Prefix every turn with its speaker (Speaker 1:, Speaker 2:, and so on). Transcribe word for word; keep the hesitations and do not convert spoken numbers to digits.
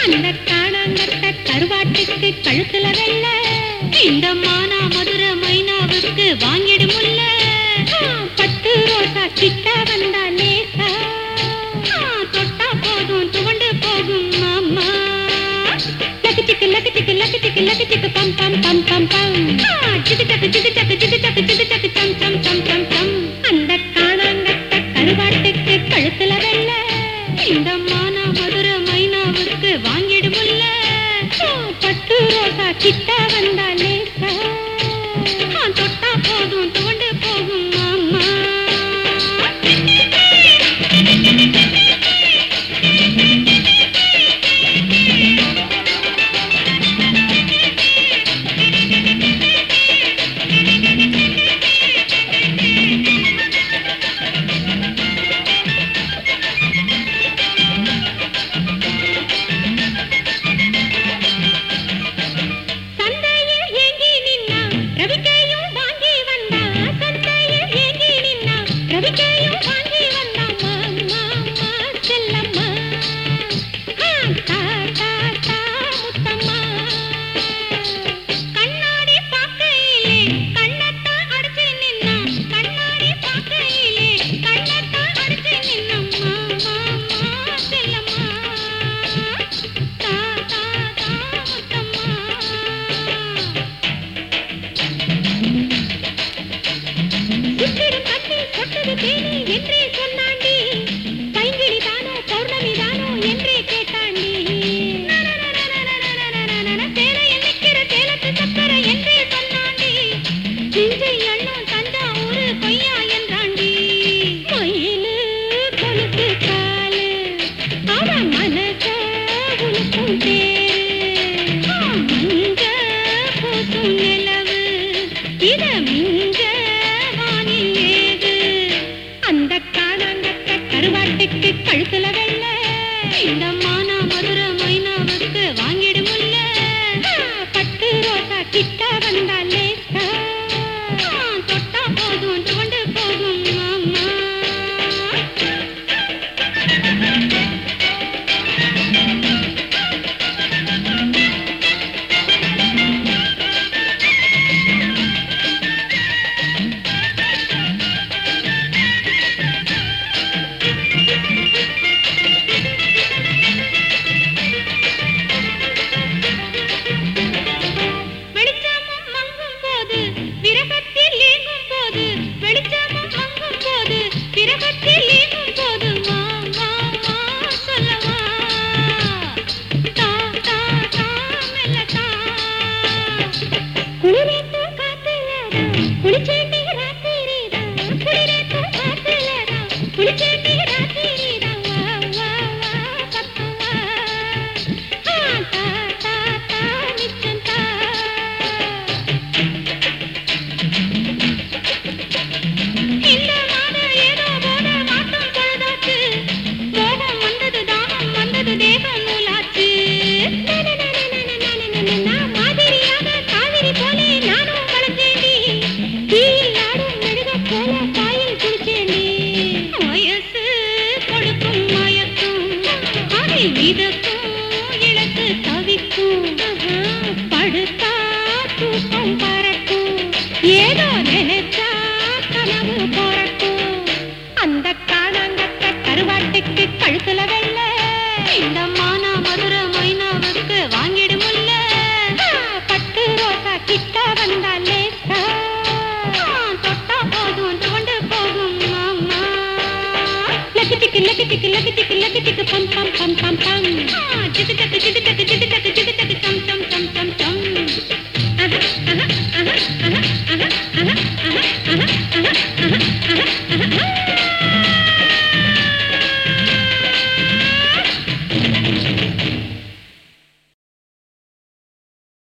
Speaker 1: அந்த காணாங்கட்ட கருவாட்டுக்கு கழுத்துல வெள்ள, இந்த மானா மதுர மைனாவுக்கு வாங்கிடுமுல்ல. பட்டு ரோசா கிட்ட வந்தா லேசா, தொட்டா போதும் துவண்டு போகும் மாமா. லக்கு சிக்கு லக்கு சிக்கு லக்கு சிக்கு லக்கு சிக்கு பம் பம் பம் பம் பம். சிக்கு சக்கு சிக்கு சக்கு சிக்கு சக்கு சிக்கு சக்கு சம் சம் சம் சம் சம். அந்த காணாங்கட்ட கருவாட்டுக்கு கழுத்துல வெள்ள, இந்த மானா மதுர மைனாவுக்கு வாங்கிடுமுல்ல. பட்டு ரோசா கிட்ட வந்தா லேசா, தொட்டா போதும் துவண்டு போகும் மாமா. கழுத்துல வெள்ள, இந்த மானா மதுர மைனாவுக்கு வாங்கிடுமுல்ல. பட்டு ரோசா கிட்ட வந்தா லேசா, தொட்டா போதும் துவண்டு போகும் மாமா. இழந்து தவிக்கும், படுத்தா தூக்கம் பறக்கும், ஏதோ நினைச்சா கனவு பொறக்கும். அந்த காணாங்கட்ட கருவாட்டுக்கு கழுத்துல வெள்ள, இந்த மானா மதுர மைனாவுக்கு வாங்கிடுமுல்ல. பட்டு ரோசா கிட்ட வந்தா லேசா, தொட்டா போதும் துவண்டு போகும் மாமா. லக்கு சிக்கு லக்கு சிக்கு லக்கு சிக்கு லக்கு சிக்கு பம் பம் பம் பம் பம். சிக்கு சக்கு சிக்கு